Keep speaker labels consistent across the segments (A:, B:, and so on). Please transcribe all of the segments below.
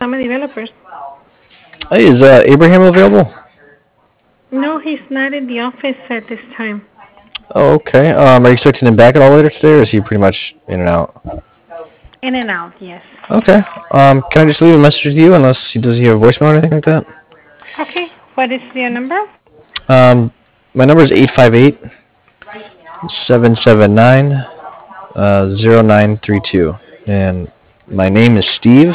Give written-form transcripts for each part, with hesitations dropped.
A: I'm a developer.
B: Hey, is Abraham available?
A: No, he's not in the office at this time.
B: Oh, okay. Are you expecting him back at all later today, or is he pretty much in and out?
A: In and out, yes.
B: Okay. Can I just leave a message with you, unless he does he have a voicemail or anything like that?
A: Okay, what is your number?
B: Um, my number is 858-779 0932, and my name is Steve,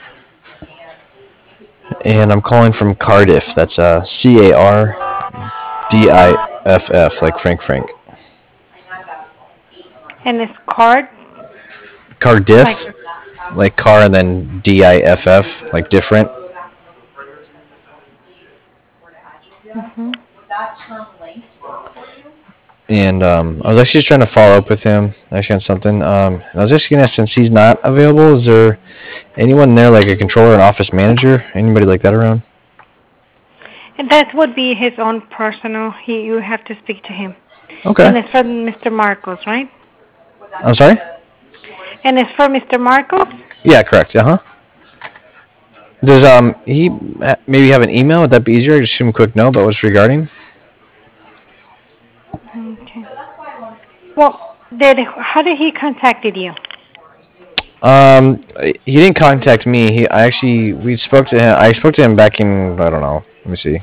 B: and I'm calling from Cardiff. That's Cardiff, like Frank Frank.
A: And it's card, like,
B: Cardiff, like car, and then Diff, like different.
A: hmm
B: And I was actually just trying to follow up with him, actually on something. I was just gonna ask, since he's not available, is there anyone there, like a controller, an office manager, anybody like that around?
A: and that would be his own personal. You have to speak to him.
B: Okay.
A: And it's from Mr. Marcos, right?
B: I'm sorry.
A: And it's for Mr. Marcos?
B: Yeah, correct. Uh huh. Does he maybe have an email? Would that be easier? Just shoot him a quick note about what's regarding.
A: Okay. Well, how did he contacted you?
B: He didn't contact me. I actually we spoke to him. I spoke to him back in, I don't know. Let me see.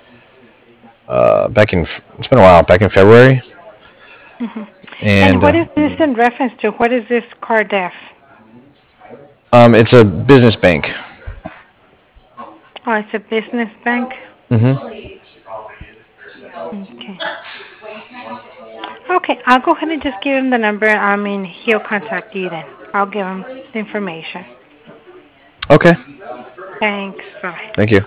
B: It's been a while. Back in February,
A: hmm And
B: and
A: what is this in reference to? What is this Cardef?
B: it's a business bank.
A: Oh, it's a business bank.
B: Mm-hmm.
A: Okay. Okay, I'll go ahead and just give him the number. I mean, he'll contact you then. I'll give him the information.
B: Okay.
A: Thanks. Bye.
B: Thank you.